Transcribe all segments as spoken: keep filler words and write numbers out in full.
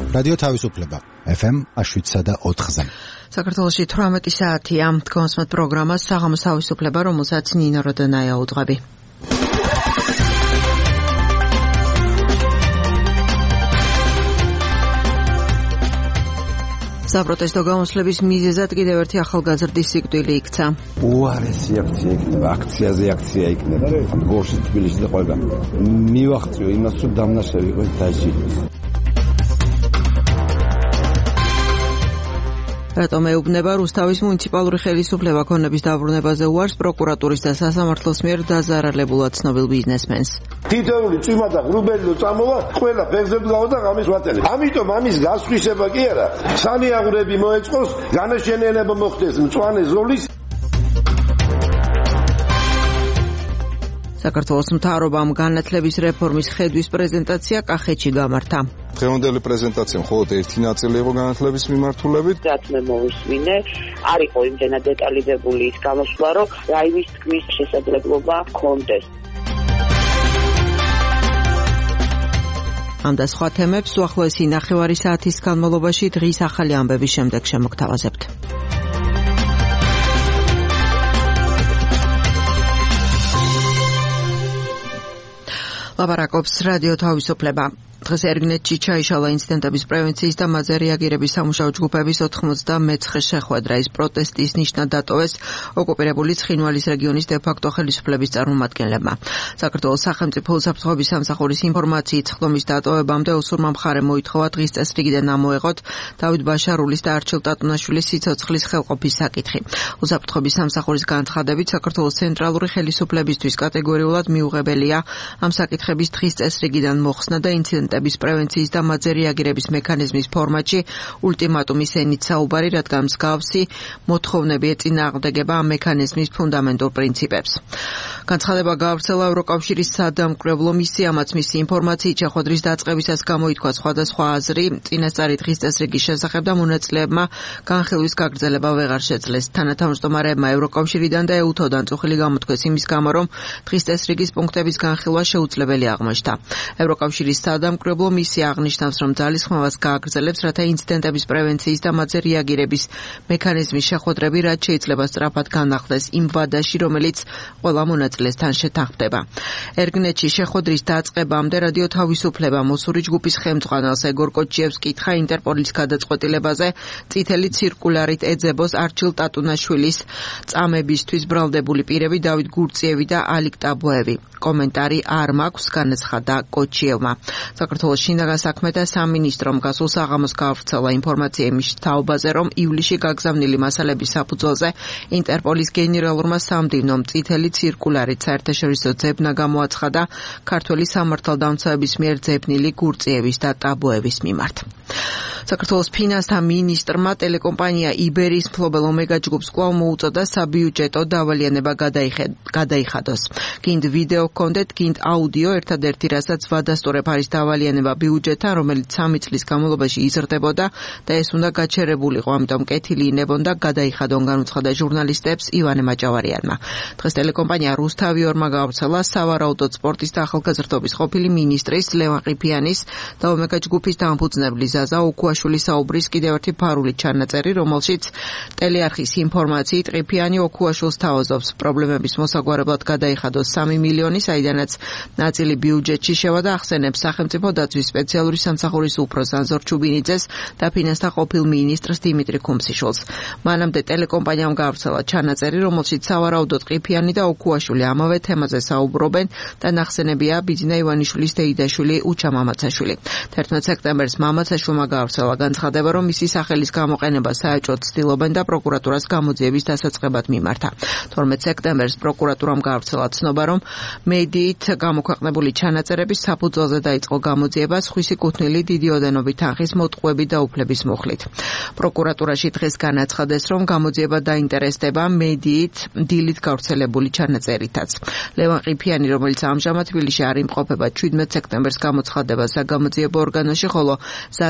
რადიო თავისუფლება ეფ ემ შვიდსა და ოთხზე. საქართველოში თვრამეტი საათია. თქვენს პროგრამას საღამოს თავისუფლება, რომელსაც ნინო როდონაია უძღვები. საპროტესტო გამოსვლების მიზეზად კიდევ ერთი ახალგაზრდის სიკვდილი იქცა. უარესი აქცია იქნება, აქციაზე აქცია იქნება. გორში თბილისში და ყველგან. მივახციო იმას, რომ დამნაშავე იყოს დაჟი. რატომ ეუბნება რუსთავის მუნიციპალური ხელისუფლება ქონების დაბრუნებაზე უარს პროკურატურის და სასამართლოს მიერ დაზარალებულად ცნობილ ბიზნესმენს. თითოეული წვიმა და ღრუბელი წამოვა, ყველა ფეხზე დგავა და ამის ვატელებ. ამიტომ ამის გასხვისება კი არა, სანიაღვრები მოეწყოს, განაშენიანება მოხდეს მწვანე ზოლის. საქართველოს მთავრობამ განათლების რეფორმის ხედვის პრეზენტაცია კახეთში გამართა. დღევანდელი პრეზენტაცია მხოლოდ ერთი ნაწილი იყო განათლების მიმართულებით. რაც მე მოვისმინე, არ იყო იმდენად დეტალიზებული ის გამოსვლა, რომ რაიმის თქმის შესაძლებლობა ჰქონდეს. ამ და სხვა თემებს უახლოესი ნახევარი საათის განმავლობაში დღის ახალი ამბების შემდეგ შემოგთავაზებთ. ლაპარაკობს რადიო თავისუფლება. დღეს ერგნეთში ჩაიშალა ინციდენტების პრევენციის და მათზე რეაგირების სამუშაო ჯგუფების ოთხმოცდამეცხრე შეხვედრა. ის პროტესტის ნიშნად დატოვეს ოკუპირებული ცხინვალის რეგიონის დე-ფაქტო ხელისუფლების წარმომადგენლებმა. საქართველოს სახელმწიფო უსაფრთხოების სამსახურის ინფორმაციით ხდომის დატოვებამდე ოსურმა მხარემ მოითხოვა დღის წესრიგიდან ამოეღოთ დავით ბაშარულის და არჩილ ტატუნაშვილის სიცოცხლის ხელყოფის საკითხი. უსაფრთხოების სამსახურის განცხადებით საქართველოს ცენტრალური ხელისუფლებისთვის კატეგორიულად მიუღებელია ამ საკითხების დღის წესრიგიდან მოხსნა და ინციდენტ პრევენციის და მათზე რეაგირების მექანიზმის ფორმატში ულტიმატუმის ენით საუბარი, რადგან მსგავსი მოთხოვნები ეწინააღმდეგება ამ მექანიზმის ფუნდამენტურ პრინციპებს. განცხადება გაავრცელა ევროკავშირის სადამკვირვებლო მისიამაც მისი ინფორმაციით შეხვედრის დაწყებისას გამოითქვა სხვადასხვა აზრი წინასწარი დღის წესრიგის შესახებ და მონაწილეებმა განხილვის გაგრძელება ვეღარ შეძლეს. თანათავმჯდომარეებმა ევროკავშირიდან და ეუთოდან წუხილი გამოთქვეს იმის გამო, რომ დღის წესრიგის პუნქტების განხილვა შეუძლებელი აღმოჩნდა. ევროკავშირის სადამკვირვებლო მისია აღნიშნავს, რომ ძალისხმევას გააგრძელებს, რათა ინციდენტების პრევენციის და მათზე რეაგირების მექანიზმის შეხვედრები რაც შეიძლება სწრაფად განახლდეს იმ ვადაში, რომელიც ყველა მონაწილესთან შეთანხმდება. ერგნეთში შეხვედრის დაწყებამდე რადიო თავისუფლება მოსური ჯგუფის ხელმძღვანელს ეგორ კოჩიევს კითხა ინტერპოლის გადაწყვეტილებაზე წითელი ცირკულარით ეძებოს არჩილ ტატუნაშვილის წამებისთვის ბრალდებული პირები დავით გურწიევი და ალიკ ტაბოევი. კომენტარი არ მაქვს, განაცხადა კოჩიევმა. საქართველოს შინაგან საქმეთა სამინისტრომ გასულ საღამოს გაავრცელა ინფორმაცია იმის თაობაზე, რომ ივლისში გაგზავნილი მასალების საფუძველზე ინტერპოლის გენერალურმა სამდივნომ წითელი ცირკულარით საერთაშორისო ძებნა გამოაცხადა ქართველი სამართალდამცავების მიერ ძებნილი გურწიევის და ტაბოევის მიმართ. საქართველოს ფინანსთა მინისტრმა ტელეკომპანია იბერის მფლობელ ომეგა ჯგუფს კვლავ მოუწოდა საბიუჯეტო დავალიანება გადაიხადოს. გინდ ვიდეო ჰქონდეთ, გინდ აუდიო, ერთადერთი რასაც ვადასტურებ არის დავალიანება ბიუჯეტთან, რომელიც სამი წლის განმავლობაში იზრდებოდა და ეს უნდა გაჩერებულიყო, ამიტომ კეთილი ინებონდა გადაიხადონ, განუცხადა ჟურნალისტებს ივანე მაჭავარიანმა. დღეს ტელეკომპანია რუსთავიორმა გაავრცელა სავარაუდოდ სპორტის და ახალგაზრდობის ყოფილი მინისტრის ლევან ყიფიანის და ომეგა ჯგუფის დამფუძნებლის ზაზა ოქუაშვილის საუბრის კიდევ ერთი ფარული ჩანაწერი, რომელშიც ტელეარხის ინფორმაციით ყიფიანი ოქუაშვილს თავაზობს პრობლემების მოსაგვარებლად გადაიხადოს სამი მილიონი, საიდანაც ნაწილი ბიუჯეტში შევა და ახსენებს სახელმწიფო დაცვის სპეციალური სამსახურის უფროს ანზორ ჩუბინიძეს და ფინანსთა ყოფილ მინისტრს დიმიტრი ქუმსიშვილს. მანამდე ტელეკომპანიამ გაავრცელა ჩანაწერი, რომელშიც სავარაუდოდ ყიფიანი და ოქუაშვილი ამავე თემაზე საუბრობენ და ნახსენებია ბიძინა ივანიშვილის დეიდაშვილი უჩა მამაცაშვილი. თერთმეტ სექტემბერს მამაცაშვილმა გაავრცელა განცხადება, რომ მისი სახელის გამოყენება საეჭვოდ ცდილობენ და პროკურატურას გამოძიების დასაწყებად მიმართა. თორმეტ სექტემბერს პროკურატურამ გაავრცელა ცნობა, რომ მედიით გამოქვეყნებული ჩანაწერების საფუძველზე დაიწყო გამოძიება სხვისი კუთვნილი დიდი ოდენობით თანხის მოტყუებით და უფლების მუხლით. პროკურატურაში დღეს განაცხადეს, რომ გამოძიება დაინტერესდება მედიით დილით გავრცელებული ჩანაწერითაც. ლევან ყიფიანი, რომელიც ამჟამად თბილისში არ იმყოფება, ჩვიდმეტ სექტემბერს გამოცხადება საგამოძიებო ორგანოში, ხოლო ზაზა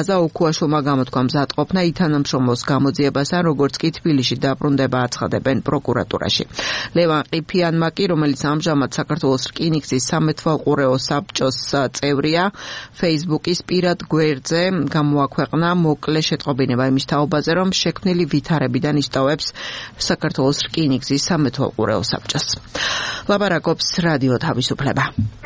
და უქუაშვილმა გამოთქვა მზადყოფნა ითანამშრომლოს გამოძიებას ან როგორც კი თბილისში დაბრუნდება აცხადებენ პროკურატურაში. ლევან ყიფიანმა კი, რომელიც ამჟამად საქართველოს რკინიგზის სამეთვალყურეო საბჭოს წევრია, Facebook-ის პირად გვერდზე გამოაქვეყნა მოკლე შეტყობინება იმის თაობაზე, რომ შექმნილი ვითარებიდან ისტოვებს საქართველოს რკინიგზის სამეთვალყურეო საბჭოს. ლაბარაკობს რადიო თავისუფლება.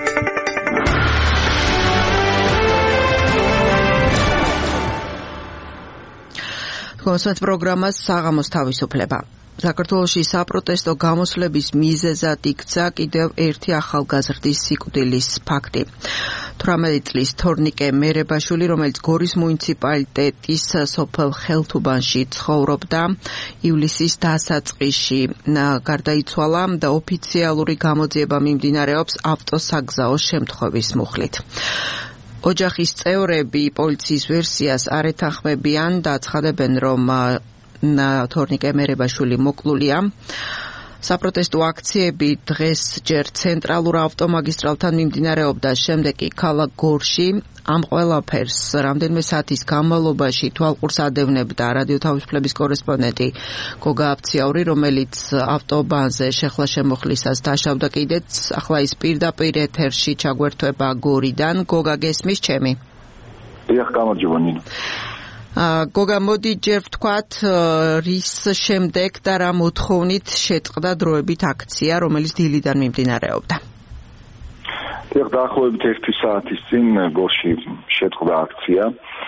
კონსერტ პროგრამას საღამოს თავისუფლება. საქართველოში საპროტესტო გამოსვლების მიზეზად იქცა კიდევ ერთი ახალგაზრდის სიკვდილის ფაქტი. თვრამეტი წლის თორნიკე მერებაშვილი, რომელიც გორის მუნიციპალიტეტის სოფელ ხელთუბანში ცხოვრობდა, ივლისის დასაწყისში გარდაიცვალა და ოფიციალური გამოძიება მიმდინარეობს ავტოსაგზაო შემთხვევის მუხლით. ოჯახის წევრები პოლიციის ვერსიას არ ეთანხმებიან და აცხადებენ, რომ თორნიკე მერებაშვილი მოკლულია. საპროტესტო აქციები დღეს ჯერ ცენტრალურ ავტომაგისტრალთან მიმდინარეობდა, შემდეგ კი ქალაქ გორში. ამ ყველაფერს რამდენიმე საათის განმავლობაში თვალყურს ადევნებდა რადიო თავისუფლების კორესპონდენტი გოგა აფციაური, რომელიც ავტობანზე შეხლა-შემოხლისას დაშავდა კიდეც. ახლა ის პირდაპირ ეთერში ჩაგვერთვება გორიდან. გოგა, გესმის ჩემი? დიახ, გამარჯობა ნინო. გოგა, მოდი ჯერ ვთქვათ, რის შემდეგ და რა მოთხოვნით შეწყდა დროებით აქცია, რომელიც დილიდან მიმდინარეობდა? დიახ, დაახლოებით ერთი საათის წინ გორში შეწყდა აქცია.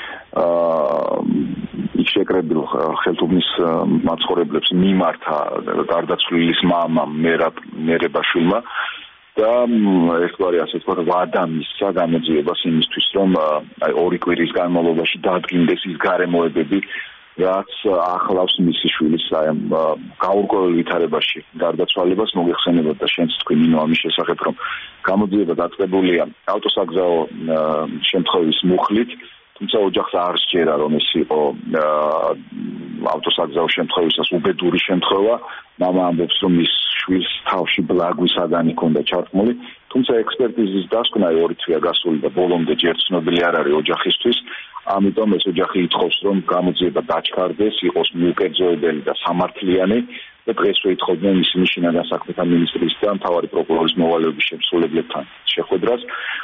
იქ შეკრებილ ხელთუბნის მაცხოვრებლებს მიმართა გარდაცვლილის მამა მერებაშვილმა და ერთგვარი ასე ვთქვათ ვადა მისცა გამოძიებას იმისთვის, რომ აი ორი კვირის განმავლობაში დადგინდეს ის გარემოებები, რაც ახლავს მისი შვილის გაურკვეველ ვითარებაში გარდაცვალებას. მოგეხსენებათ და შენც თქვი ნინო ამის შესახებ, რომ გამოძიება დაწყებულია ავტოსაგზაო შემთხვევის მუხლით, თუმცა ოჯახს არ სჯერა, რომ ეს იყო ავტოსაგზაო შემთხვევისას უბედური შემთხვევა. მამა ამბობს, რომ ის შვილს თავში ბლაგვის საგანი ჰქონდა ჩართმული, თუმცა ექსპერტიზის დასკვნა ორი თვეა გასული და ბოლომდე ჯერ ცნობილი არ არის ოჯახისთვის. ამიტომ ეს ოჯახი ითხოვს, რომ გამოძიება დაჩქარდეს, იყოს მიუკერძოებელი და სამართლიანი და დღესვე ითხოვდნენ ისინი შინაგან საქმეთა მინისტრის და მთავარი პროკურორის მოვალეობის შემსრულებლებთან შეხვედრას.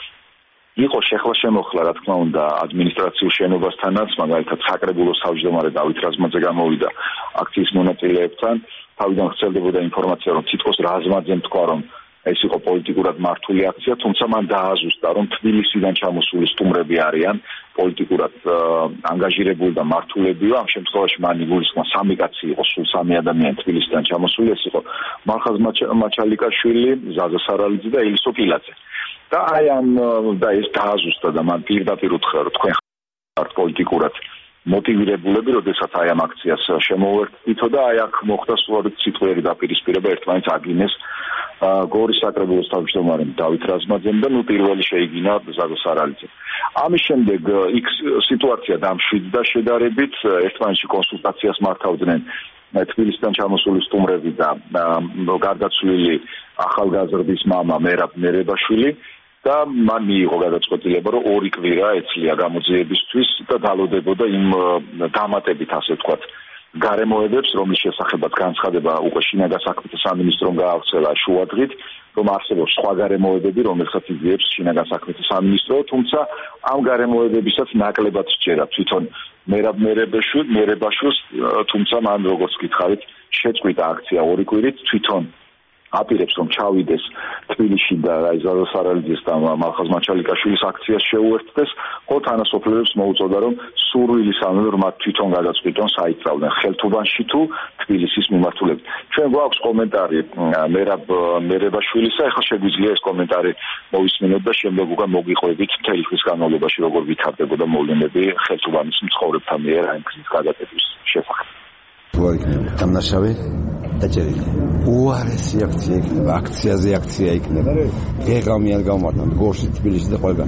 იყო შეხლა-შემოხლა, რა თქმა უნდა, ადმინისტრაციულ შენობასთანაც, მაგალითად საკრებულოს თავმჯდომარე დავით რაზმაძე გამოვიდა აქციის მონაწილეებთან. თავიდან ვრცელდებოდა ინფორმაცია, რომ თითქოს რაზმაძემ თქვა, რომ ეს იყო პოლიტიკურად მართული აქცია, თუმცა მან დააზუსტა, რომ თბილისიდან ჩამოსული სტუმრები არიან პოლიტიკურად ანგაჟირებული და მართულებია. ამ შემთხვევაში მან იგულისხმა სამი კაცი იყო, სულ სამი ადამიანი თბილისიდან ჩამოსული. ეს იყო მალხაზ მაჩალიკაშვილი, ზაზა სარალიძე და ელისო პილაძე. და აი ამ და ეს დააზუსტა და მან პირდაპირ უთხრა, რომ თქვენ ხართ პოლიტიკურად მოტივირებულები, როდესაც აი ამ აქციას შემოვერთდითო და აი აქ მოხდა სულადად სიტყვიერი დაპირისპირება ერთმანეთს აგინეს გორის საკრებულოს თავმჯდომარემ დავით რაზმაძემ და ნუ პირველი შეიგინა ზაზა სარალიძემ. ამის შემდეგ იქ სიტუაცია დამშვიდდა შედარებით, ერთმანეთში კონსულტაციას მართავდნენ თბილისიდან ჩამოსული სტუმრები და გარდაცვლილი ახალგაზრდის მამა მერაბ მერებაშვილი და მან მიიღო გადაწყვეტილება, რომ ორი კვირა ეცლია გამოძიებისთვის და დალოდებოდა იმ დამატებით, ასე ვთქვათ, გარემოებებს, რომლის შესახებაც განცხადება უკვე შინაგან საქმეთა სამინისტრომ გაავრცელა შუადღით, რომ არსებობს სხვა გარემოებები, რომელსაც იძიებს შინაგან საქმეთა სამინისტრო, თუმცა ამ გარემოებებისაც ნაკლებად სჯერა თვითონ მერაბ მერებაშვილს, თუმცა მან როგორც გითხარით, შეწყვიტა აქცია ორი კვირით, თვითონ აპირებს, რომ ჩავიდეს თბილისში და აი ზაზა სარალიძის და მალხაზ მაჩალიკაშვილის აქციას შეუერთდეს, ხო თანასოფლელებს მოუწოდა, რომ სურვილისამებრ რომ მათ თვითონ გადაწყვიტონ საიძრავდნენ ხელთუბანში თუ თბილისის მიმართულებით. ჩვენ გვაქვს კომენტარი მერაბ მერებაშვილისა, ეხლა შეგვიძლია ეს კომენტარი მოვისმინოთ და შემდეგ უკვე მოგიყვებით მთელი ხის განმავლობაში როგორ ვითარდებოდა მოვლენები ხელთუბანის მცხოვრებთა მიერ აი გზის გადაწყვეტის შესახებ. დამნაშავე დაჭერილი. უარესი აქცია იქნება, აქციაზე აქცია იქნება. გეღამი არ გამართა გორში, თბილისში და ყველგან.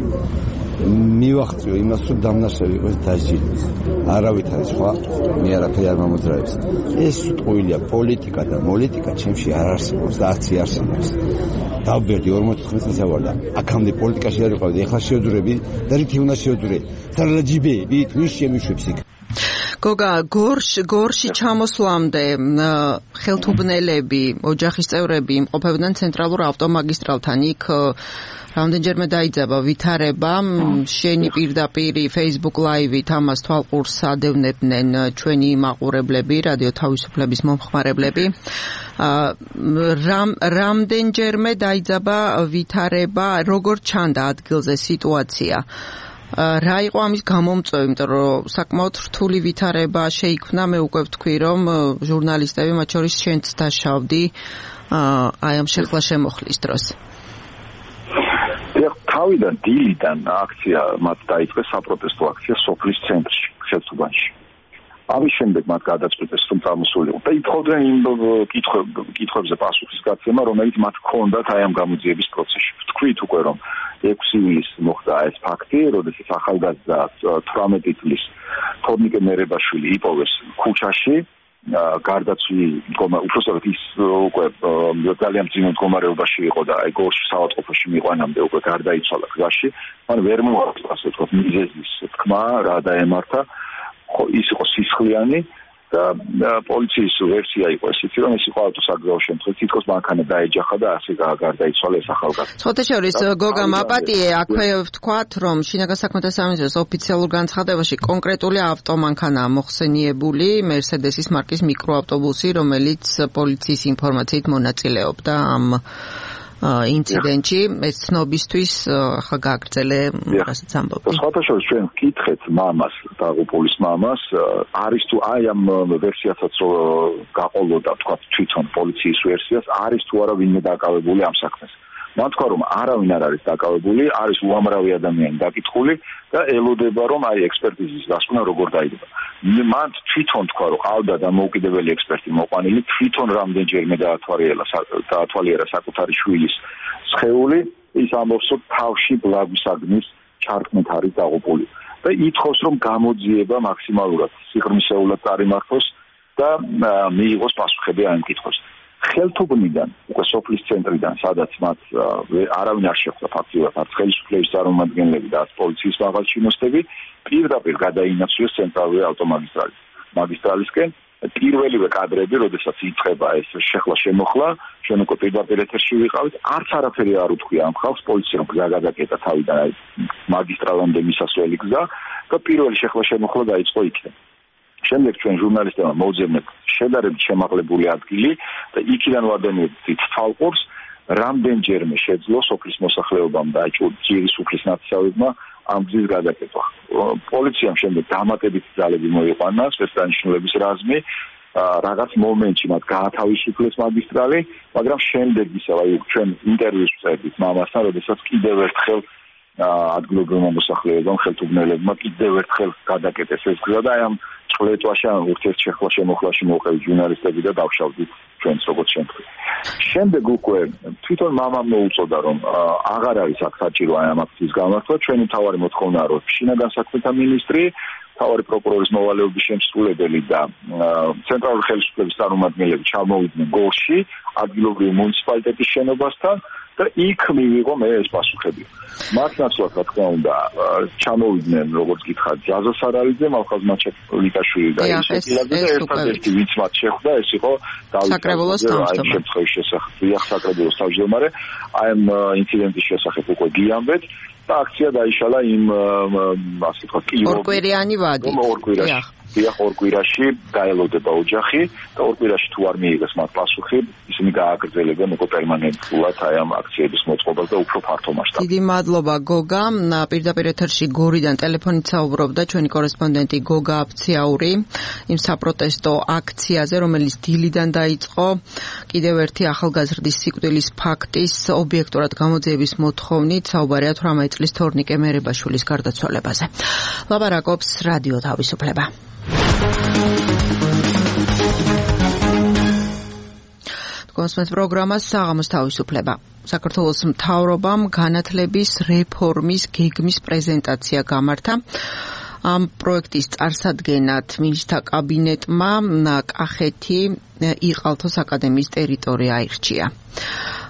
მივახციო იმას, რომ დამნაშავე იყოს დაჭერილი. არავით არის სხვა, მე არაფერი არ მომძრაობს. ეს ტყუილია პოლიტიკა და პოლიტიკა ჩემში არ არსებობს და არც არსებობს. დავბერდი ორმოცდათხმეტ წელსა ვარ და აქამდე პოლიტიკაში არ ვიყავდი, ეხლა შევძურები და რითი უნდა შევძურე. თარლაჯიბები, თვის შემიშვებს იქ. გოგა, გორშ, გორში ჩამოსვლამდე ხელთუბნელები, ოჯახის წევრები იმყოფებდნენ ცენტრალურ ავტომაგისტრალთან. იქ რამდენჯერმე დაიძაბა ვითარება, შენი პირდაპირ Facebook Live-ით ამას თვალყურს ადევნებდნენ ჩვენი მაყურებლები, რადიო თავისუფლების მომხმარებლები. რამ რამდენჯერმე დაიძაბა ვითარება, როგორ ჩანდა ადგილზე სიტუაცია? რა იყო ამის გამომწვევი, იმიტომ რომ საკმაოდ რთული ვითარება შეიქმნა, მე უკვე ვთქვი, რომ ჟურნალისტები, მათ შორის შენც დაშავდი აი ამ შეხლა შემოხლის დროს. თავიდან დილიდან აქცია მათ დაიწყეს საპროტესტო აქცია სოფლის ცენტრში, ხელთუბანში. ამის შემდეგ მათ გადაწყვიტეს რომ წამოსულიყო და ითხოვდნენ იმ კითხვებზე პასუხისგაცემა, რომელიც მათ ჰქონდათ აი ამ გამოძიების პროცესში. ვთქვით უკვე რომ ექვსი ივლისს მოხდა ეს ფაქტი, როდესაც ახალგაზრდა თვრამეტი წლის თორნიკე მერებაშვილი იპოვეს ქუჩაში, გარდაცვლილი მდგომარეობა, უბრალოდ ის უკვე ძალიან ძიმე მდგომარეობაში იყო და აი გორში საავადმყოფოში მიყვანამდე უკვე გარდაიცვალა გზაში. მან ვერ მოახერხა ასე ვთქვათ მიზეზის თქმა, რა დაემართა. ის იყო სისხლიანი და პოლიციის ვერსია იყო ესეთი, რომ ის იყო ავტოსაგზაო შემთხვევით, თითქოს მანქანა დაეჯახა და ასე გარდაიცვალა ეს ახალგაზრდა. სხვათა შორის გოგა მაპატიე აქვე ვთქვათ, რომ შინაგან საქმეთა სამინისტროს ოფიციალურ განცხადებაში კონკრეტული ავტომანქანაა მოხსენიებული, მერსედესის მარკის მიკროავტობუსი, რომელიც პოლიციის ინფორმაციით მონაწილეობდა ამ ინციდენტში, ეს ცნობისთვის ხა გააგრძელე, რასაც ამბობ. სხვათა შორის ჩვენ ვკითხეთ მამას, დაღუპულის მამას, არის თუ აი ამ ვერსიასაც გაყოლოდა, თქვა თვითონ პოლიციის ვერსიას, არის თუ არა ვინმე დაკავებული ამ საქმეს. მან თქვა რომ არავინ არ არის დაკავებული, არის უამრავი ადამიანი დაკითხული და ელოდება რომ აი ექსპერტიზის დასკვნა როგორ დაიდება. მან თვითონ თქვა რომ ყავდა დამოუკიდებელი ექსპერტი მოყვანილი, თვითონ რამდენჯერმე დაათვალიერა დაათვალიერა საკუთარი შვილის სხეული, ის ამბობს რომ თავში ბლაგვისაგნის ჩართმით არის დაღუპული და ითხოვს რომ გამოძიება მაქსიმალურად სიღრმისეულად წარიმართოს და მიიღოს პასუხები ამ კითხვაზე. ხელთუბნიდან, უკვე სოფლის ცენტრიდან, სადაც მათ არავინ არ შეხვდა ფაქტიურად, არც ხელისუფლების წარმომადგენლები და არც პოლიციის მაღალჩინოსნები, პირდაპირ გადაინაცვლეს ცენტრალური ავტომაგისტრალი. მაგისტრალისკენ პირველივე კადრები, როდესაც იწყება ეს შეხლა შემოხლა, ჩვენ უკვე პირდაპირ ეთერში ვიყავით, არც არაფერი არ უთქვია ამ ხალხს, პოლიციამ გზა გადაკეტა თავიდან აი მაგისტრალამდე მისასვლელი გზა და პირველი შეხლა შემოხლა დაიწყო იქიდან. შემდეგ ჩვენ ჟურნალისტებმა მოვძებნეთ შედარებით შემაღლებული ადგილი და იქიდან ვადენებდით თვალყურს, რამდენჯერმე შეძლო სოფლის მოსახლეობამ და ჭირის უფლის ნათესავებმა ამ გზის გადაკეთვა. პოლიციამ შემდეგ დამატებითი ძალები მოიყვანა, სპეცდანიშნულების რაზმი, რაღაც მომენტში მათ გაათავისუფლეს მაგისტრალი, მაგრამ შემდეგ ისევ აი ჩვენ ინტერვიუს ვწერდით მამასთან, როდესაც კიდევ ერთხელ ადგილობრივმა მოსახლეობამ, ხელთუბნელებმა კიდევ ერთხელ გადაკეტეს ეს გზა და აი ამ წლეტვაში ან ურთიერთშეხლა შემოხლაში მოვყევით ჟურნალისტები და დავშავდით ჩვენც როგორც შემთხვევით. შემდეგ უკვე თვითონ მამამ მოუწოდა რომ აღარ არის აქ საჭირო აი ამ აქციის გამართვა, ჩვენი მთავარი მოთხოვნაა რომ შინაგან საქმეთა მინისტრი, მთავარი პროკურორის მოვალეობის შემსრულებელი და ცენტრალური ხელისუფლების წარმომადგენლები ჩამოვიდნენ გორში, ადგილობრივი მუნიციპალიტეტის შენობასთან და იქ მივიღო მე ეს პასუხები. მათ ნაცვლად რა თქმა უნდა ჩამოვიდნენ როგორც გითხარით ზაზა სარალიძე, მალხაზ ლიკაშვილი და ისეთილაძე და ერთადერთი ვინც მათ შეხვდა ეს იყო დავით საკრებულოს თავმჯდომარე. შემთხვევის შესახებ ვიახ საკრებულოს თავმჯდომარე, აი ამ ინციდენტის შესახებ უკვე გიამბეთ და აქცია დაიშალა იმ ასე ვთქვათ ორკვირიანი ვადით. ორკვირაში დიახ ორკვირაში დაელოდება ოჯახი და ორკვირაში თუ არ მიიღეს მათ პასუხი, ისინი გააგრძელებენ უკვე პერმანენტულად აი ამ აქციების მოწყობას და უფრო ფართო მასშტაბით. დიდი მადლობა გოგა, პირდაპირ ეთერში გორიდან ტელეფონით საუბრობდა ჩვენი კორესპონდენტი გოგა აფციაური იმ საპროტესტო აქციაზე, რომელიც დილიდან დაიწყო, კიდევ ერთი ახალგაზრდის სიკვდილის ფაქტის ობიექტურად გამოძიების მოთხოვნით საუბარია თვრამეტი წლის თორნიკე მერებაშვილის გარდაცვალებაზე. ლაპარაკობს რადიო თავისუფლება. კონსმეთ პროგრამა საღამოს თავისუფლება. საქართველოს მთავრობამ განათლების რეფორმის გეგმის პრეზენტაცია გამართა. ამ პროექტის წარსადგენად მინისტრთა კაბინეტმა კახეთი იყალთოს აკადემიის ტერიტორია აირჩია.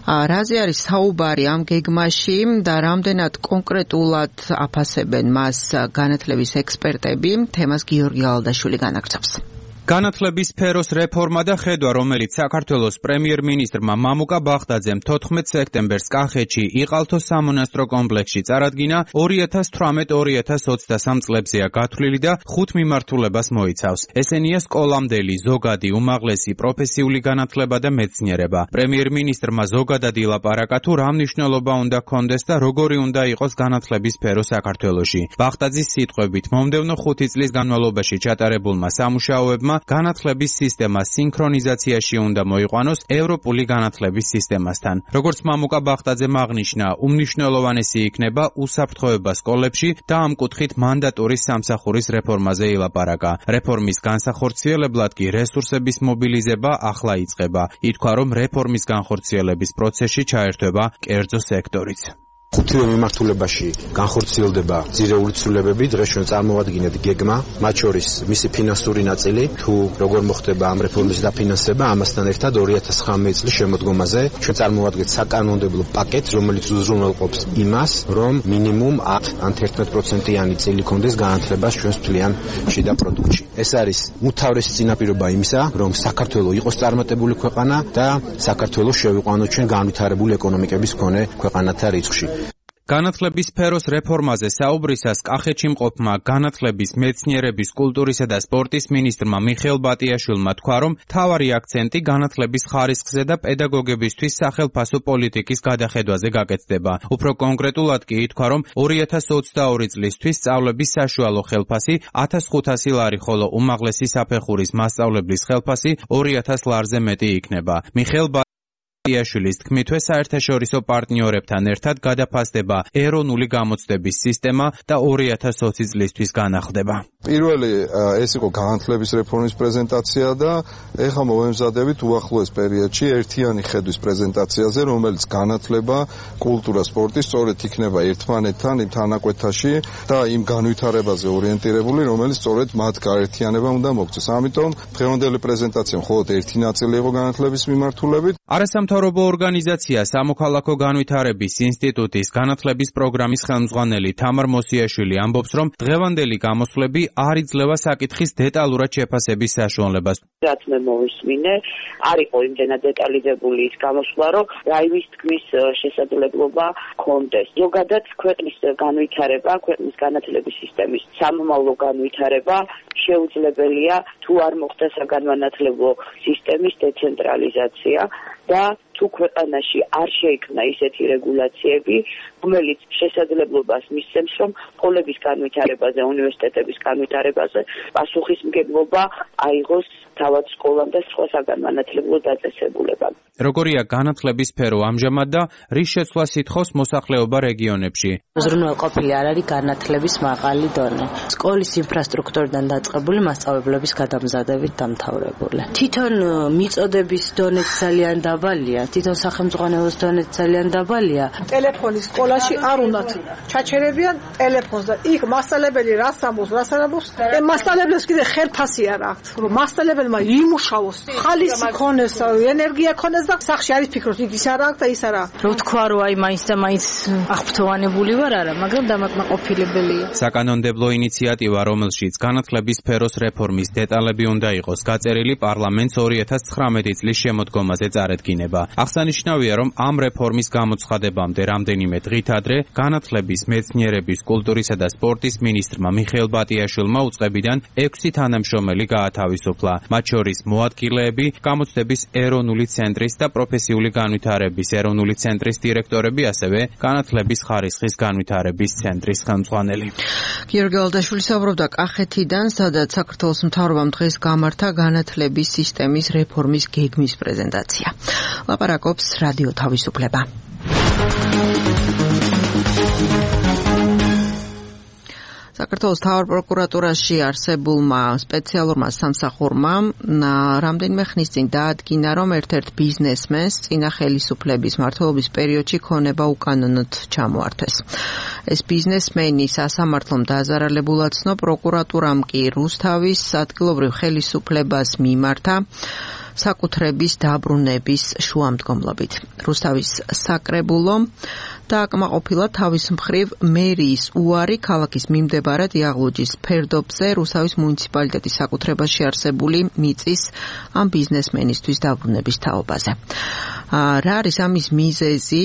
რაზე არის საუბარი ამ გეგმაში და რამდენად კონკრეტულად აფასებენ მას განათლების ექსპერტები, თემას გიორგი ალდაშვილი განაგრძობს. განათლების სფეროს რეფორმა და ხედვა, რომელიც საქართველოს პრემიერ-მინისტრმა მამუკა ბაღდაძემ თოთხმეტ სექტემბერს კახეთში იყალთო სამონასტრო კომპლექსში წარადგინა, ორი ათას თვრამეტ ორი ათას ოცდასამ წლებზეა გათვლილი და ხუთ მიმართულებას მოიცავს. ესენია სკოლამდელი, ზოგადი, უმაღლესი, პროფესიული განათლება და მეცნიერება. პრემიერ-მინისტრმა ზოგადად ილაპარაკა თუ რა მნიშვნელობა უნდა ჰქონდეს და როგორი უნდა იყოს განათლების სფერო საქართველოში. ბაღდაძის სიტყვებით, მომდევნო ხუთი წლის განმავლობაში ჩატარებულმა სამუშაოებმა განათლების სისტემა სინქრონიზაციაში უნდა მოიყვანოს ევროპული განათლების სისტემასთან. როგორც მამუკა ბაღდაძემ აღნიშნა, უმნიშვნელოვანესი იქნება უსაფრთხოება სკოლებში და ამ კუთხით მანდატური სამსახურის რეფორმაზე ილაპარაკა. რეფორმის განსახორციელებლად კი რესურსების მობილიზება ახლა იწყება. ითქვა, რომ რეფორმის განხორციელების პროცესში ჩაერთვება კერძო სექტორიც. ხუთივე მიმართულებაში განხორციელდება ძირეული ცვლილებები, დღეს ჩვენ წარმოვადგინეთ გეგმა, მათ შორის მისი ფინანსური ნაწილი, თუ როგორ მოხდება ამ რეფორმის დაფინანსება, ამასთან ერთად ორი ათას ხუთმეტ წლის შემოდგომაზე ჩვენ წარმოვადგეთ საკანონმდებლო პაკეტს, რომელიც უზრუნველყოფს იმას, რომ მინიმუმ ათ ან ათერთმეტ პროცენტიანი წილი კონდეს განათლებას ჩვენს მთლიან შიდა პროდუქტში. ეს არის უმთავრესი წინაპირობა იმისა, რომ საქართველო იყოს წარმატებული ქვეყანა და საქართველო შევიყვანოთ ჩვენ განვითარებული ეკონომიკების მქონე ქვეყანათა რიცხვში. განათლების სფეროს რეფორმაზე საუბრისას კახეთში მყოფმა განათლების, მეცნიერების, კულტურისა და სპორტის მინისტრმა მიხეილ ბატიაშვილმა თქვა, რომ მთავარი აქცენტი განათლების ხარისხზე და პედაგოგებისთვის სახელფასო პოლიტიკის გადახედვაზე გაკეთდება. უფრო კონკრეტულად კი ითქვა, რომ ორი ათას ოცდაორი წლისთვის სწავლების საშუალო ხელფასი ათას ხუთასი ლარი, ხოლო უმაღლესი საფეხურის მასწავლებლის ხელფასი ორი ათას ლარზე მეტი იქნება. მიხეილ ბატიაშვილის თქმითვე საერთაშორისო პარტნიორებთან ერთად გადაფასდება ეროვნული გამოცდების სისტემა და ორი ათას ოცი წლისთვის განახლდება. პირველი ეს იყო განათლების რეფორმის პრეზენტაცია და ეხლა მოვემზადებით უახლოეს პერიოდში ერთიანი ხედვის პრეზენტაციაზე, რომელიც განათლება, კულტურა, სპორტი სწორედ იქნება ერთმანეთთან იმ თანაკვეთაში და იმ განვითარებაზე ორიენტირებული, რომელიც სწორედ მათ გაერთიანება უნდა მოგწეს. ამიტომ დღევანდელი პრეზენტაცია მხოლოდ ერთი ნაწილი იყო განათლების მიმართულებით. არასამთავრობო ორგანიზაცია სამოქალაქო განვითარების ინსტიტუტის განათლების პროგრამის ხელმძღვანელი თამარ მოსიაშვილი ამბობს, რომ დღევანდელი გამოსვლები არ იძლევა საკითხის დეტალურად შეფასების საშუალებას. რაც მე მოვისმინე, არ იყო იმდენად დეტალიზებული ის გამოსვლა, რომ რაიმის თქმის შესაძლებლობა ჰქონდეს. ზოგადად ქვეყნის განვითარება, ქვეყნის განათლების სისტემის სამომავლო განვითარება შეუძლებელია თუ არ მოხდა საგანმანათლებლო სისტემის დეცენტრალიზაცია და თუ ქვეყანაში არ შეიქმნა ისეთი რეგულაციები, რომელიც შესაძლებლობას მისცემს, რომ სკოლების განვითარებაზე, უნივერსიტეტების განვითარებაზე პასუხისმგებლობა აიღოს თავად სკოლამ და სხვა საგანმანათლებლო დაწესებულებამ. როგორია განათლების სფერო ამჟამად და რის შეცვლას ითხოვს მოსახლეობა რეგიონებში? უზრუნველყოფილი არ არის განათლების მაღალი დონე. სკოლის ინფრასტრუქტურიდან დაწყებული მასწავლებლების გადამზადებით დამთავრებული. თვითონ მიწოდების დონეც ძალიან დაბალია, თვითონ სახელმძღვანელოს დონეც ძალიან დაბალია. ტელეფონი სკოლაში არ უნდათ. ჩაჩერებიან ტელეფონს და იქ მასწავლებელი რას ამბობს, რას ამბობს? ე მასწავლებლებს კიდე ხელფასი არ აქვს, რომ მასწავლებელმა იმუშაოს, ხალისი ქონეს, ენერგია ქონეს და სახში არის ფიქრობს, იქ ის არ აქვს და ის არ აქვს. რო თქვა, რომ აი მაინც და მაინც აღფრთოვანებული ვარ, არა, მაგრამ დამაკმაყოფილებელია. საკანონმდებლო ინიციატივა, რომელშიც განათლების სფეროს რეფორმის დეტალები უნდა იყოს გაწერილი, პარლამენტს ორი ათას ცხრამეტი წლის შემოდგომაზე წარედგინება. აღსანიშნავია, რომ ამ რეფორმის გამოცხადებამდე რამდენიმე დღით ადრე განათლების, მეცნიერების, კულტურისა და სპორტის მინისტრმა მიხეილ ბატიაშვილმა უწყებიდან ექვსი თანამშრომელი გაათავისუფლა. მათ შორის მოადგილეები, გამოცდების ეროვნული ცენტრის და პროფესიული განვითარების ეროვნული ცენტრის დირექტორები, ასევე განათლების ხარისხის განვითარების ცენტრის ხელმძღვანელი. გიორგი ალდაშვილი საუბრობდა კახეთიდან, სადაც საქართველოს მთავრობამ დღეს გამართა განათლების სისტემის რეფორმის გეგმის პრეზენტაცია. ლაპარაკობს რადიო თავისუფლება. საქართველოს მთავარ პროკურატურაში არსებულმა სპეციალურმა სამსახურმა რამდენიმე ხნის წინ დაადგინა, რომ ერთ-ერთ ბიზნესმენს წინა ხელისუფლების მმართველობის პერიოდში ქონება უკანონოდ ჩამოართვეს. ეს ბიზნესმენი სასამართლომ დააზარალებულად ცნო, პროკურატურამ კი რუსთავის ადგილობრივ ხელისუფლებას მიმართა საკუთრების დაბრუნების შუამდგომლობით. რუსთავის საკრებულო დააკმაყოფილა თავის მხრივ მერიის უარი ქალაქის მიმდებარედ იაღლუჯის ფერდობზე რუსთავის მუნიციპალიტეტის საკუთრებაში არსებული მიწის ამ ბიზნესმენისთვის დაბრუნების თაობაზე. რა არის ამის მიზეზი?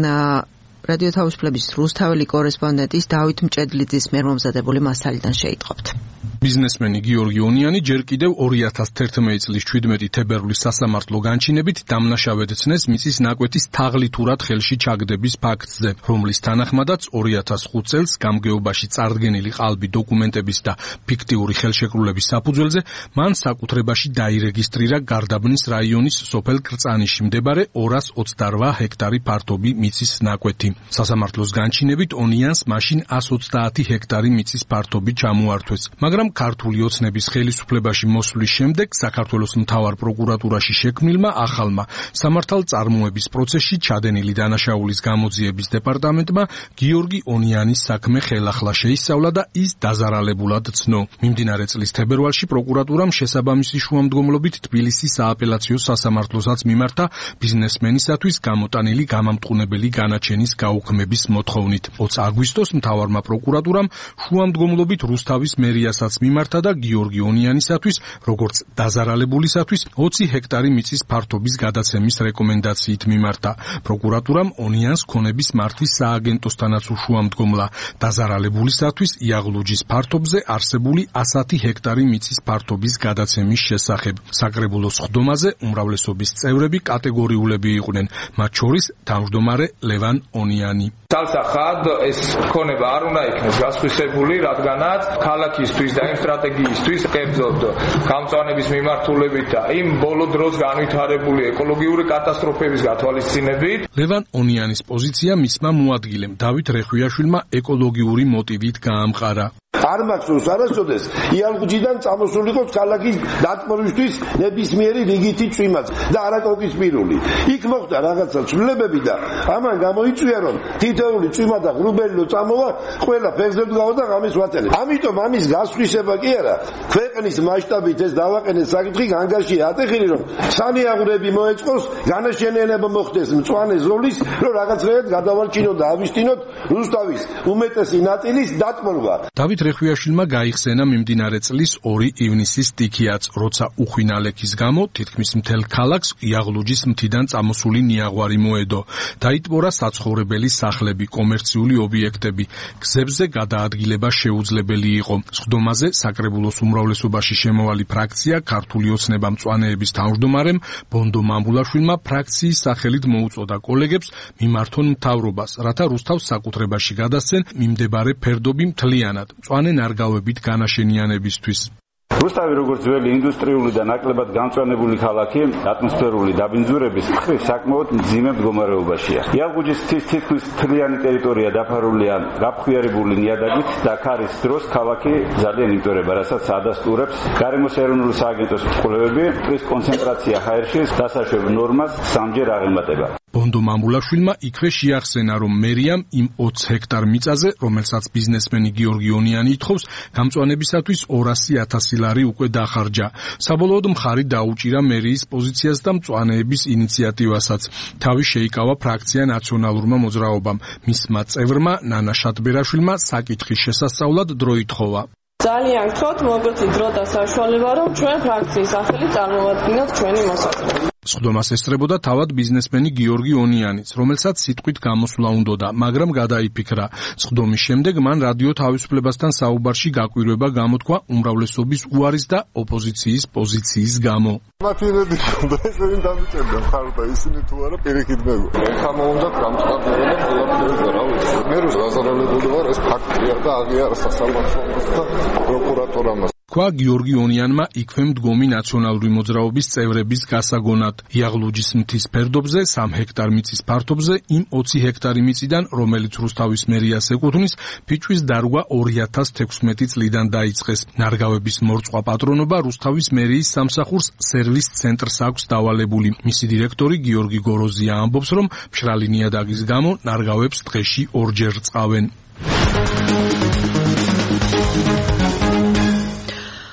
რადიო თავისუფლების რუსთაველი კორესპონდენტის დავით მჭედლიძის მიერ მომზადებული მასალიდან შეიტყობთ. ბიზნესმენი გიორგი ონიანი ჯერ კიდევ ორი ათას თერთმეტი წლის შვიდმეტი თებერვლის სასამართლო განჩინებით დამნაშავედ ცნეს მიწის ნაკვეთის თაღლითურად ხელში ჩაგდების ფაქტზე, რომლის თანახმადაც ორი ათას ხუთ წელს გამგეობაში წარდგენილი ყალბი დოკუმენტების და ფიქტიური ხელშეკრულების საფუძველზე მან საკუთრებაში დაირეგისტრირა გარდაბნის რაიონის სოფელ კრწანიში მდებარე ორას ოცდარვა ჰექტარი ფართობი მიწის ნაკვეთი. სასამართლოს განჩინებით ონიანს მაშინ ას ოცდაათი ჰექტარი მიწის ფართობი ჩამოართვეს, მაგრამ ქართული ოცნების ხელისუფლებაში მოსვლის შემდეგ საქართველოს მთავარ პროკურატურაში შექმნილმა ახალმა სამართალ წარმოების პროცესში ჩადენილი დანაშაულის გამოძიების დეპარტამენტმა გიორგი ონიანის საქმე ხელახლა შეისწავლა და ის დაზარალებულად ცნო. მიმდინარე წლის თებერვალში პროკურატურამ შესაბამისი შუამდგომლობით თბილისის სააპელაციო სასამართლოსაც მიმართა ბიზნესმენისათვის გამოტანილი გამამტყუნებელი განაჩენის გაუქმების მოთხოვნით. ოცი აგვისტოს მთავარმა პროკურატურამ შუამდგომლობით რუსთავის მერიასაც მიმართა და გიორგი ონიანისათვის, როგორც დაზარალებულისათვის ოცი ჰექტარი მიწის ფართობის გადაცემის რეკომენდაციით მიმართა. პროკურატურამ ონიანს ქონების მართვის სააგენტოსთანაც უშუამდგომლა დაზარალებულისათვის იაღლუჯის ფართობზე არსებული ასათი ჰექტარი მიწის ფართობის გადაცემის შესახებ. საკრებულოს ხდომაზე უმრავლესობის წევრები კატეგორიულები იყვნენ, მათ შორის თავმჯდომარე ლევან ონიანი. Თალსახად ეს ქონება არ უნდა იქნეს გასხვისებული, რადგანაც ქალაქისთვის და იმ სტრატეგიისთვის კერძოდ გამწვანების მიმართულებით და იმ ბოლო დროს განვითარებული ეკოლოგიური კატასტროფების გათვალისწინებით. ლევან ონიანის პოზიცია მისმა მოადგილემ დავით რეხვიაშვილმა ეკოლოგიური მოტივით გაამყარა. არ მახსოვს არასოდეს იალღუჯიდან წამოსულიყოს ქალაქის დატმობისთვის ნებისმიერი რიგითი წვიმაც და არაკოკისპირული. იქ მოხდა რაღაცა ცვლილებები და ამან გამოიწვია რომ თითოეული წვიმა და ღრუბელი წამოვა ყველა ფეხზე დგავა და ღამის ვატელებს. ამიტომ ამის გასხვისება კი არა, ქვეყნის მასშტაბით ეს დავაყენეთ საკითხი განგაშია ატეხილი რომ სანიაღვრები მოეწყოს, განაშენიანება მოხდეს მწვანე ზოლის, რომ რაღაცნაირად გადავალჩინოთ და ავიშტინოთ რუსთავის უმეტესი ნაწილის დატმობა. დავით რეხვიაშვილმა გაიხსენა მიმდინარე წლის ორი ივნისის სტიქიაც, როცა უხვინალექის გამო თითქმის მთელ ქალაქს იაღლუჯის მთიდან წამოსული ნიაღვარი მოედო. დაიტბორა საცხოვრებელი სახლები, კომერციული ობიექტები, გზებზე გადაადგილება შეუძლებელი იყო. სხდომაზე საკრებულოს უმრავლესობაში შემოვალი ფრაქცია ქართული ოცნება მწვანეების თავმჯდომარემ ბონდო მამბულაშვილმა ფრაქციის სახელით მოუწოდა კოლეგებს მიმართონ მთავრობას, რათა რუსთავს საკუთრებაში გადასცენ მიმდებარე ფერდობი მთლიანად მწვანე ნარგავებით განაშენიანებისთვის. რუსთავი როგორც ძველი ინდუსტრიული და ნაკლებად გამწვანებული ქალაქი ატმოსფერული დაბინძურების მხრივ საკმაოდ მძიმე მდგომარეობაშია. იალღუჯის მთის თითქმის მთლიანი ტერიტორია დაფარულია გაფხვიარებული ნიადაგით და ქარის დროს ქალაქი ძალიან იმტვერება, რასაც ადასტურებს გარემოს ეროვნული სააგენტოს კვლევები, ტყის კონცენტრაცია ჰაერში დასაშვებ ნორმას სამჯერ აღემატება. ბონდო მამბულაშვილმა იქვე შეახსენა, რომ მერიამ იმ ოცი ჰექტარ მიწაზე, რომელსაც ბიზნესმენი გიორგი ონიანი ითხოვს, გამწვანებისათვის ორასი ათასი ლარი უკვე დახარჯა. საბოლოოდ მხარი დაუჭირა მერიის პოზიციას და მწვანეების ინიციატივასაც. თავი შეიკავა ფრაქცია ნაციონალურმა მოძრაობამ. მისმა წევრმა ნანა შატბერაშვილმა საკითხის შესასწავლად დრო ითხოვა. ძალიან გთხოვთ, მოგეცით დრო და საშუალება, რომ ჩვენ ფრაქციის სახელით წარმოვადგინოთ ჩვენი მოსაზრება. სხდომას ესწრებოდა თავად ბიზნესმენი გიორგი ონიანიც, რომელსაც სიტყვით გამოსვლა უნდოდა, მაგრამ გადაიფიქრა. სხდომის შემდეგ მან რადიო თავისუფლებასთან საუბარში გაკვირვება გამოთქვა უმრავლესობის უარის და ოპოზიციის პოზიციის გამო. მათინები და ესენი დამიჭერდა მხარ და ისინი თუ არა პირიქით მეგო. ხამოუნდა გამწყობილი და ყველაფერი რა ვიცი. მე რო დაზარალებული ვარ, ეს ფაქტია და აღიარა სასამართლოს და პროკურატურამ. თქვა გიორგი ონიანმა იქვე მდგომი ნაციონალური მოძრაობის წევრების გასაგონად. იაღლუჯის მთის ფერდობზე სამ ჰექტარ მიწის ფართობზე იმ ოცი ჰექტარი მიწიდან, რომელიც რუსთავის მერიას ეკუთვნის, ფიჭვის დარგვა ორი ათას თექვსმეტი წლიდან დაიწყეს. ნარგავების მორწყვა პატრონობა რუსთავის მერიის სამსახურს სერვის ცენტრს აქვს დავალებული. მისი დირექტორი გიორგი გოროზია ამბობს, რომ მშრალი ნიადაგის გამო ნარგავებს დღეში ორჯერ რწყავენ.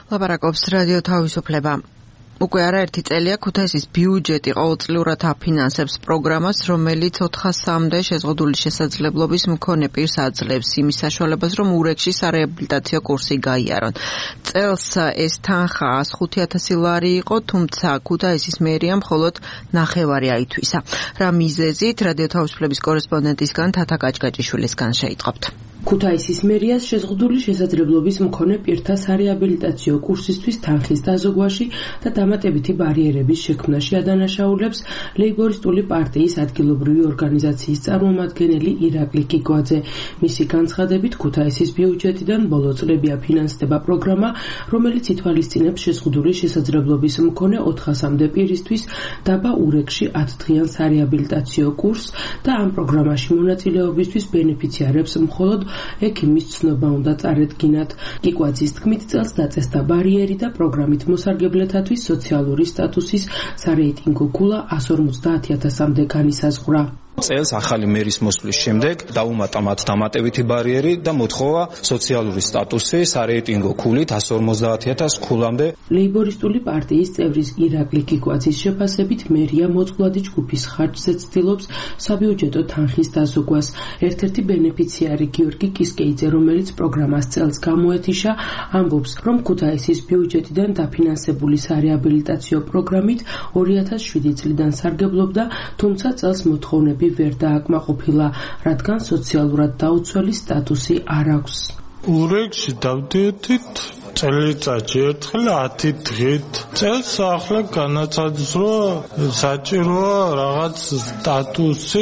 ლაპარაკობს რადიო თავისუფლება. უკვე არაერთი წელია ქუთაისის ბიუჯეტი ყოველწლიურად აფინანსებს პროგრამას, რომელიც ოთხასამდე შეზღუდული შესაძლებლობის მქონე პირს აძლევს იმის საშუალებას, რომ ურეკში სარეაბილიტაციო კურსი გაიარონ. წელს ეს თანხა ას ხუთი ათასი ლარი იყო, თუმცა ქუთაისის მერიამ მხოლოდ ნახევარი აითვისა. რა მიზეზით? რადიო თავისუფლების კორესპონდენტისგან თათა კაჭკაჭიშვილისგან შეიტყობთ. ქუთაისის მერიას შეზღუდული შესაძლებლობის მქონე პირთა სარეაბილიტაციო კურსისთვის თანხის დაზოგვაში და დამატებითი ბარიერების შექმნაში ადანაშაულებს ლეიბორისტული პარტიის ადგილობრივი ორგანიზაციის წარმომადგენელი ირაკლი კიკვაძე. მისი განცხადებით, ქუთაისის ბიუჯეტიდან ბოლო წლები აფინანსდება პროგრამა, რომელიც ითვალისწინებს შეზღუდული შესაძლებლობის მქონე ოთხასამდე პირისთვის დაბა ურეკში ათდღიან სარეაბილიტაციო კურსს და ამ პროგრამაში მონაწილეობისთვის ბენეფიციარებს მხოლოდ ექიმის ცნობა უნდა წარედგინათ. კიკვაძის თქმით, წელს დაწესდა ბარიერი და პროგრამით მოსარგებლეთათვის სოციალური სტატუსის სარეიტინგო ქულა ას ორმოცდაათი ათასამდე განისაზღვრა. წელს ახალი მერის მოსვლის შემდეგ დაუმატა მათ დამატებითი ბარიერი და მოთხოვა სოციალური სტატუსი სარეიტინგო ქულით ას ორმოცდაათი ათას ქულამდე. ლეიბორისტული პარტიის წევრის ირაკლი კიკვაძის შეფასებით, მერია მოწყვლადი ჯგუფის ხარჯზე ცდილობს საბიუჯეტო თანხის დაზოგვას. ერთ-ერთი ბენეფიციარი გიორგი კისკეიძე, რომელიც პროგრამას წელს გამოეთიშა, ამბობს, რომ ქუთაისის ბიუჯეტიდან დაფინანსებული სარეაბილიტაციო პროგრამით ორი ათას შვიდი წლიდან სარგებლობდა, თუმცა წელს მოთხოვნები ვერ დააკმაყოფილა, რადგან სოციალურად დაუცველი სტატუსი არ აქვს. ურეკში დავდიოდით წელიწადში ერთხელ ათი დღით. წელს ახლა განაცხადეს, რომ საჭიროა რაღაც სტატუსი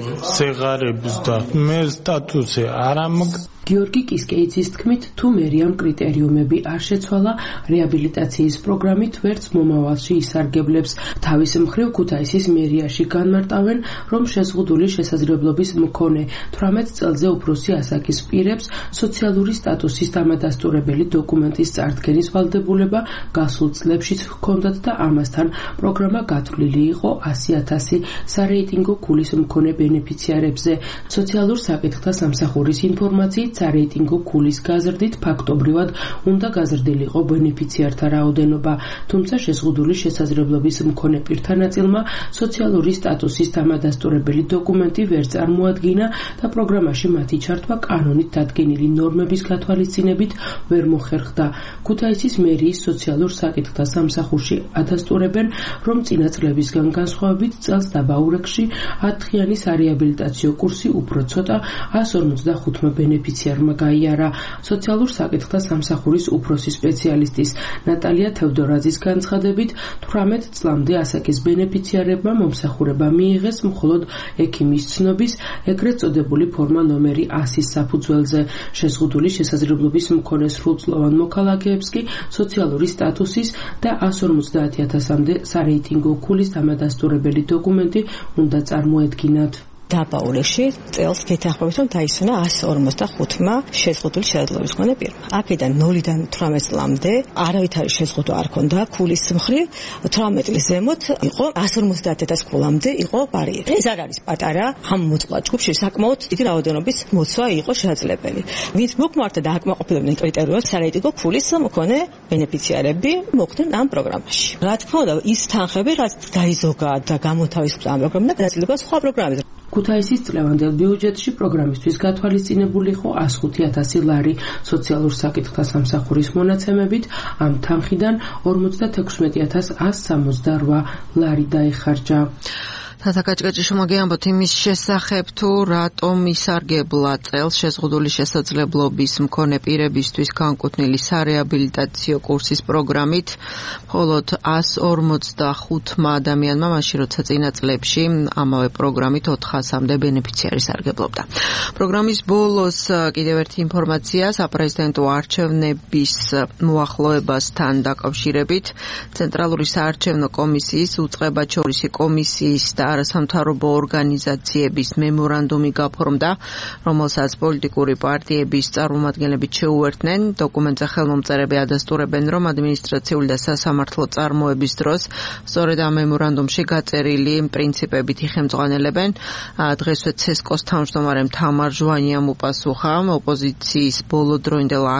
სეღარების და მე სტატუსი არ ამგ გიორგი კისკეიძის თქმით, თუ მერიამ კრიტერიუმები არ შეცვალა, რეაბილიტაციის პროგრამით ვერც მომავალში ისარგებლებს. თავის მხრივ ქუთაისის მერიაში განმარტავენ, რომ შეზღუდული შესაძლებლობის მქონე თვრამეტ წელზე უფროსი ასაკის პირებს სოციალური სტატუსის დამადასტურებელი დოკუმენტის წარდგენის ვალდებულება გასულ წლებშიც ჰქონდათ და ამასთან პროგრამა გათვლილი იყო ასი ათასი სარეიტინგო ქულის მქონე ბენეფიციარებზე. სოციალურ საკითხთა სამსახურის ინფორმაციით სარეიტინგო ქულის გაზრდით ფაქტობრივად უნდა გაზრდილიყო ბენეფიციართა რაოდენობა, თუმცა შეზღუდული შესაძლებლობის მქონე პირთა ნაწილმა სოციალური სტატუსის დამადასტურებელი დოკუმენტი ვერ წარმოადგინა და პროგრამაში მათი ჩართვა კანონით დადგენილი ნორმების გათვალისწინებით ვერ მოხერხდა. ქუთაისის მერიის სოციალურ საკითხთა სამსახურში ადასტურებენ, რომ წინა წლებისგან განსხვავებით წელს დაბაურეკში ათდღიანი სარეაბილიტაციო კურსი უფრო ცოტა ას ორმოცდახუთმა ბენეფიციარმა გაიარა. სოციალურ საკითხთა სამსახურის უფროსი სპეციალისტის ნატალია თევდორაძის განცხადებით, თვრამეტ წლამდე ასაკის ბენეფიციარებმა მომსახურება მიიღეს მხოლოდ ექიმის ცნობის ეგრეთ წოდებული ფორმა ნომერი ასის საფუძველზე. შეზღუდული შესაძლებლობის მქონე სრულწლოვან მოქალაქეებს კი სოციალური სტატუსის და ას ორმოცდაათი ათასამდე სარეიტინგო ქულის დამადასტურებელი დოკუმენტი უნდა წარმოედგინათ. დაბაურეკში წელს გეთანხმებით, რომ დაისვენა ას ორმოცდახუთმა შეზღუდული შესაძლებლობის მქონე პირმა. აქედან ნოლიდან თვრამეტ წლამდე არავითარი შეზღუდვა არ ჰქონდა ქულის მხრივ, თვრამეტ წლის ზემოთ იყო ას ორმოცდაათი ათას ქულამდე იყო ბარიერი. ეს არ არის პატარა, ამ მოწყვლად ჯგუფში საკმაოდ დიდი რაოდენობის მოცვა იყო შესაძლებელი. ვინც მოგმართა და აკმაყოფილებდნენ კრიტერიუმებს, სარეიტინგო ქულის მქონე ბენეფიციარები მოხვდნენ ამ პროგრამაში. რა თქმა უნდა, ის თანხები, რაც დაიზოგა და გამოთავისუფლდა ამ პროგრამიდან, განაწილება სხვა პროგრამებზე. ქუთაისის წლევანდელ ბიუჯეტში პროგრამისთვის გათვალისწინებული იყო ას ხუთი ათასი ლარი. სოციალურ საკითხთა სამსახურის მონაცემებით ამ თანხიდან ორმოცდათექვსმეტი ათას ას სამოცდარვა ლარი დაიხარჯა. თათა კაჭკაჭიშვილმა მოგიამბოთ იმის შესახებ, თუ რატომ ისარგებლა წელს შეზღუდული შესაძლებლობის მქონე პირებისთვის განკუთვნილი სარეაბილიტაციო კურსის პროგრამით მხოლოდ ას ორმოცდახუთმა ადამიანმა, მაშინ როცა წინა წლებში ამავე პროგრამით ოთხასამდე ბენეფიციარი სარგებლობდა. პროგრამის ბოლოს კიდევ ერთი ინფორმაცია საპრეზიდენტო არჩევნების მოახლოებასთან დაკავშირებით ცენტრალური საარჩევნო კომისიის უწყებაჩორისი კომისიის და არასამთავრობო ორგანიზაციების მემორანდუმი გაფორმდა, რომელსაც პოლიტიკური პარტიების წარმომადგენლები შეუერთდნენ. დოკუმენტზე ხელმომწერები ადასტურებენ, რომ ადმინისტრაციული და სასამართლო წარმოების დროს სწორედ ამ მემორანდუმში გაწერილი პრინციპებით იხემწყვალებენ. დღესვე ცესკოს თავმჯდომარემ თამარ ჟვანიამ უპასუხა ოპოზიციის ბოლოდროინდელ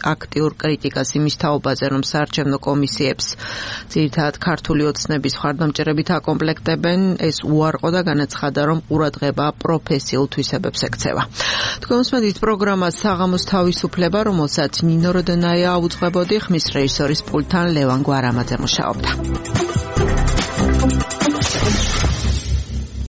აქტიურ კრიტიკას იმის თაობაზე, რომ საარჩევნო კომისიებს ძირითადად ქართული ოცნების მხარდამჭერებით აკომპლექტებენ, ეს უარყო და განაცხადა, რომ ყურადღება პროფესიულ თვისებებს ექცევა. თქვენ უსმენთ პროგრამას საღამოს თავისუფლება, რომელსაც ნინო როდონაია აუძღვებოდი, ხმის რეჟისორის პულტთან ლევან გვარამაძე მუშაობდა.